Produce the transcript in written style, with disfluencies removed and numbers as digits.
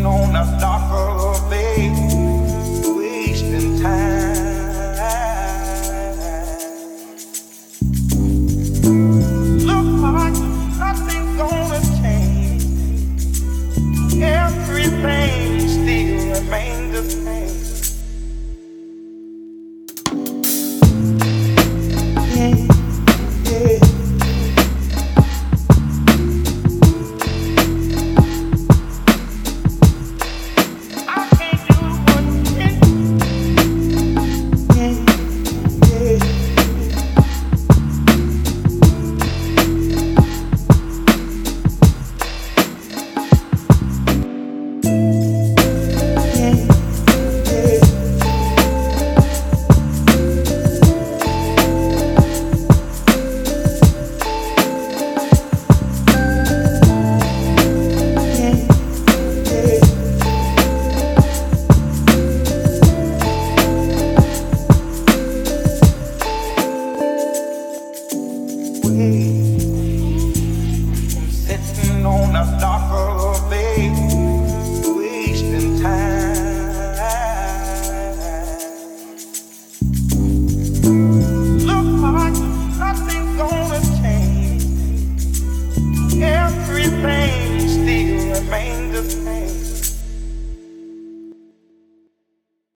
on a darker bay, wasting time. Look like nothing's gonna change. Everything still remains the same. Sitting on a darker bay, wasting time. Look like nothing's gonna change. Everything still remains the same.